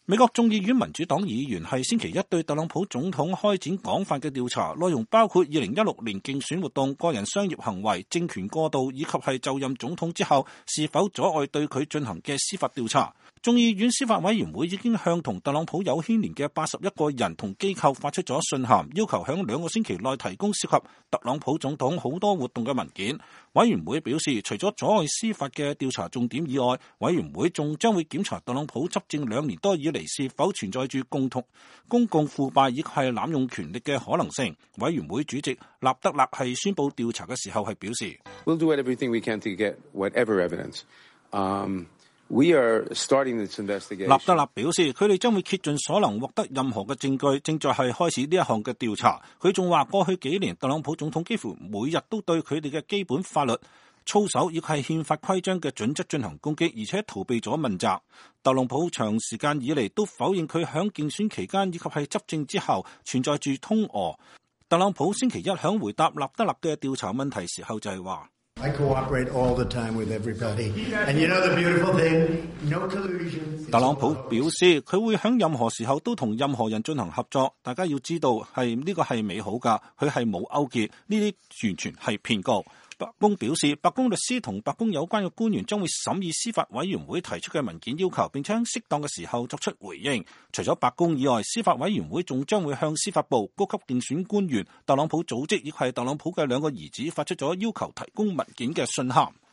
美國眾議院民主黨議員係星期一對特朗普總統開展廣泛嘅調查，內容包括2016年競選活動、個人商業行為、政權過渡以及係就任總統之後是否阻礙對佢進行嘅司法調查。眾議院司法委員會已經向同特朗普有牽連嘅81個人同機構發出咗信函，要求響2個星期內提供涉及特朗普總統好多活動嘅文件。委員會表示，除咗阻礙司法嘅調查重點以外，委員會仲將會檢查特朗普執政2年多以嚟是否存在住公共腐敗以及係濫用權力嘅可能性。委員會主席納德勒係宣布調查嘅時候係表示 ，We'll do everything we can to get whatever evidence. We are starting this investigation. 納德勒表示，佢哋將會竭盡所能獲得任何嘅證據，正在係開始呢一項嘅調查。佢仲話，過去幾年特朗普總統幾乎每日都對佢哋嘅基本法律操守亦係憲法規章嘅準則進行攻擊，而且逃避咗問責。特朗普長時間以嚟都否認佢響競選期間以及係執政之後存在住通俄。特朗普星期一響回答納德勒嘅調查問題時候就係話 I cooperate all the time with everybody. And you know the beautiful thing? No collusion. 特朗普表示佢會響任何時候都同任何人進行合作。大家要知道呢個係美好㗎，佢係冇勾結，呢啲完全係騙局。白宮表示，白宮律師同白宮有關嘅官員將會審議司法委員會提出嘅文件要求，並且喺適當嘅時候作出回應。除咗白宮以外，司法委員會仲將會向司法部、高級競選官員、特朗普組織以及特朗普嘅2個兒子發出咗要求提供文件嘅信函。